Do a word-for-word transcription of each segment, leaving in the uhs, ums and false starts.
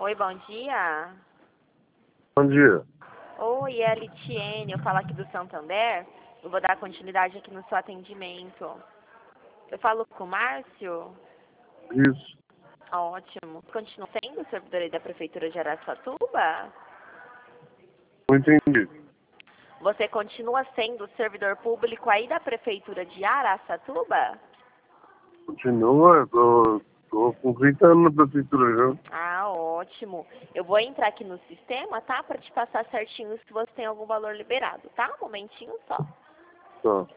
Oi, bom dia. Bom dia. Oi, é a Litiene, eu falo aqui do Santander. Eu vou dar continuidade aqui no seu atendimento. Eu falo com o Márcio? Isso. Ótimo. Continua sendo servidor aí da Prefeitura de Araçatuba? Não entendi. Você continua sendo servidor público aí da Prefeitura de Araçatuba? Continua, tô, tô com trinta anos na prefeitura já. Ah, ótimo. Eu vou entrar aqui no sistema, tá? Pra te passar certinho se você tem algum valor liberado, tá? Um momentinho só. Tá.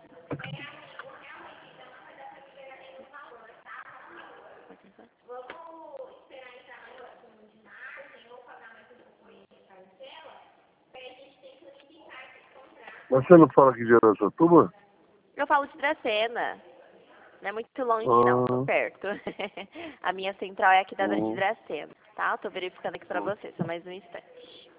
Mas você não fala aqui de Araçatuba? Eu falo de Dracena. Não é muito longe, não. Tô Ah, perto. A minha central é aqui da de hum. Dracena, tá? Eu tô verificando aqui pra você. Só mais um instante.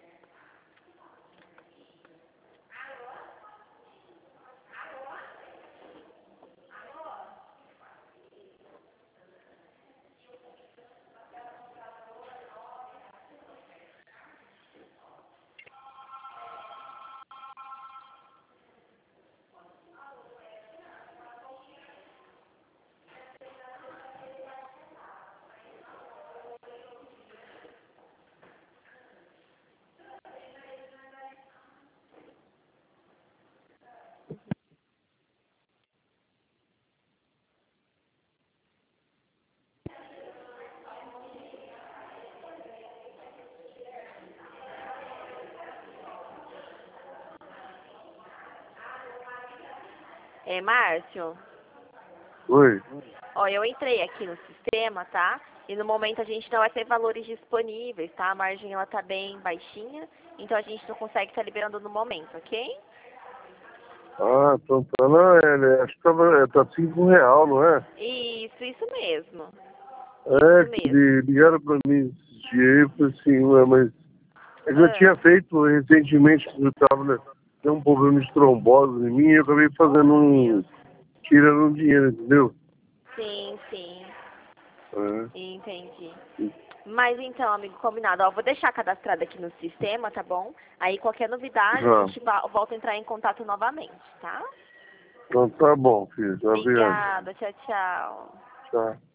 É, Márcio? Oi. Ó, eu entrei aqui no sistema, tá? E no momento a gente não vai ter valores disponíveis, tá? A margem, ela tá bem baixinha. Então a gente não consegue estar liberando no momento, ok? Ah, então tá na L. Acho que tava, é, tá cinco real, não é? Isso, isso mesmo. É, Isso que mesmo. li- ligaram pra mim esse dia e falei assim, ué, mas é que eu Ah, tinha feito recentemente, que eu tava, né, tem um problema de trombose em mim e eu acabei fazendo um, tirando um dinheiro, entendeu? sim, sim. É. Entendi. Mas então, amigo, combinado. Ó, vou deixar cadastrado aqui no sistema, tá bom? Aí qualquer novidade a Já. gente va- volta a entrar em contato novamente, tá? Então tá bom, filho. Obrigado. Obrigada, tchau, tchau. Tchau.